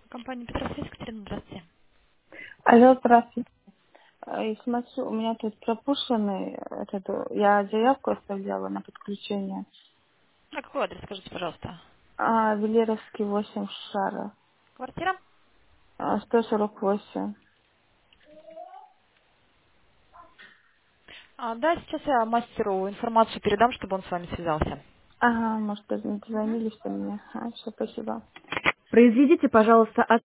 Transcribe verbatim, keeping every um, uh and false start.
Компания Петросвязь, Екатерина, здравствуйте. Алло, здравствуйте. Э, И смотрю, у меня тут пропущенный, этот, э, я заявку оставляла на подключение. А какой адрес, скажите, пожалуйста? А, Велеровский восемь шара. Квартира? А, сто сорок восемь. А, да, сейчас я мастеру информацию передам, чтобы он с вами связался. Ага, может, Мгм. звонили, что мне. А, все, спасибо. Произведите, пожалуйста,